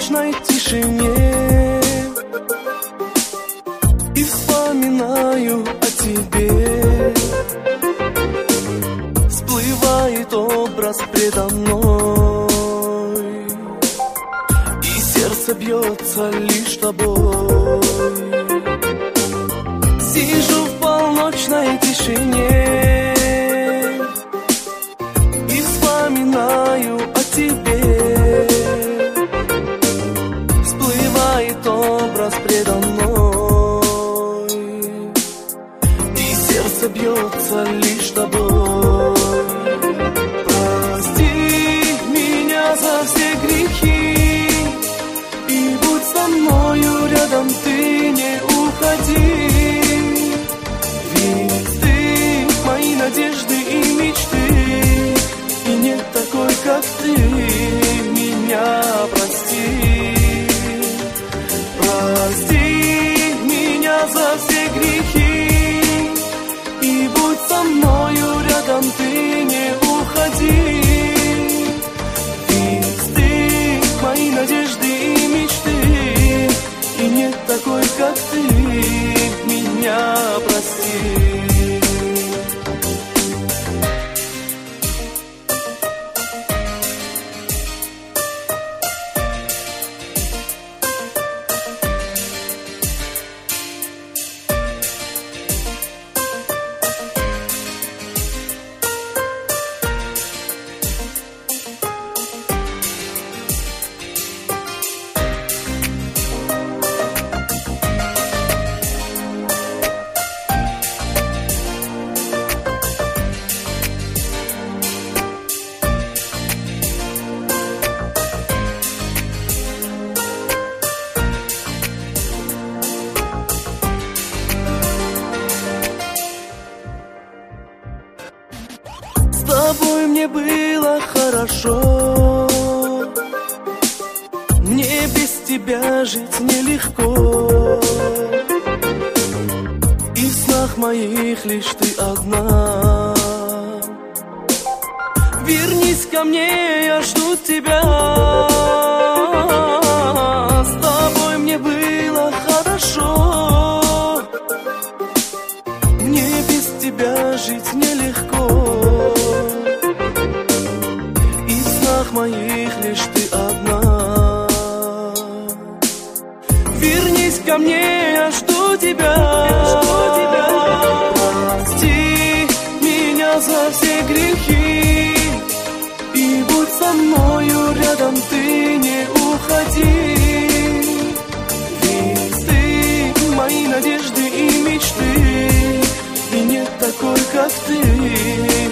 полночной тишине и вспоминаю о тебе. Всплывает образ предо мной, и сердце бьется лишь тобой. Сижу в полночной тишине и вспоминаю о тебе. Всплывает образ предо мной, и сердце бьется лишь тобой. Прости меня за все грехи и будь со мною рядом, ты не уходи. Ведь ты мои надежды и мечты, и нет такой, как ты, меня прости. Прости меня за все грехи и будь со мною рядом, ты не уходи. Ведь ты мои надежды и мечты, и нет такой, как ты, меня прости. С тобой мне было хорошо, мне без тебя жить нелегко. И в снах моих лишь ты одна. Вернись ко мне, я жду тебя. С тобой мне было хорошо, мне без тебя жить нелегко. И в снах моих лишь ты одна. Вернись ко мне, я жду тебя. Прости меня за все грехи и будь со мною рядом, ты не уходи. Ведь ты мои надежды и мечты, и нет такой, как ты,